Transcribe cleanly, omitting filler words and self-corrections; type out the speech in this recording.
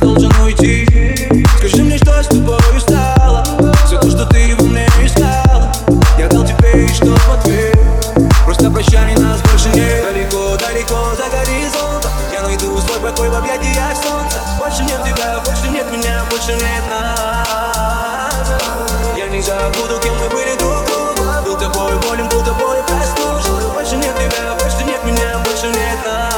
должен уйти. Скажи мне, что с тобою стало. Все то, что ты во мне искала, я дал тебе, и что в ответ? Просто прощай, нас больше нет. Далеко, далеко за горизонтом я найду свой покой в объятиях солнца. Больше нет тебя, больше нет меня, больше нет нас. Я не забуду, кем мы были друг другу. Был тобой болен, был тобой послушен. Больше нет тебя, больше нет меня, больше нет нас.